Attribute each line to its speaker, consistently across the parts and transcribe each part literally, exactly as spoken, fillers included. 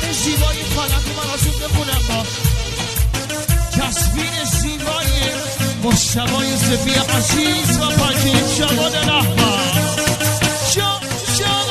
Speaker 1: زیبای فلک رو براتون بخونم با تصویر زیبای مشتبای زفی عزیز و پاکیم شبان رحمت شا شا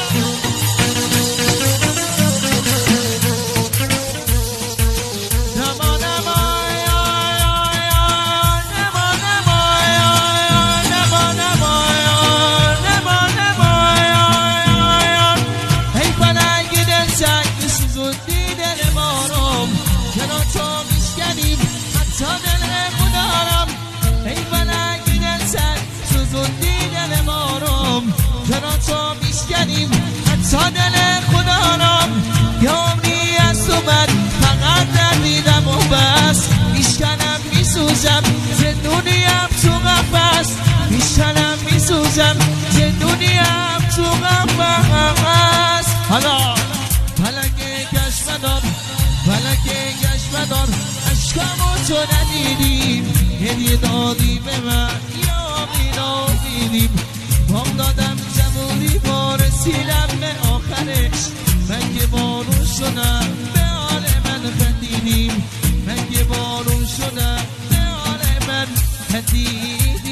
Speaker 2: تا دل خدا رام یا عمری از تو من فقط ندیدم و بس میشکنم میسوزم زندونیم تو قفص میشکنم میسوزم زندونیم تو قفص حالا فلک گشمدار فلک گشمدار عشقمو تو ندیدیم هدیه دادی به من یا میدادیدیم بام دادم جموری با رسیدم به آخرش من که بارون شدم به حال من خندیدیم من که بارون شدم به حال من خندیدیم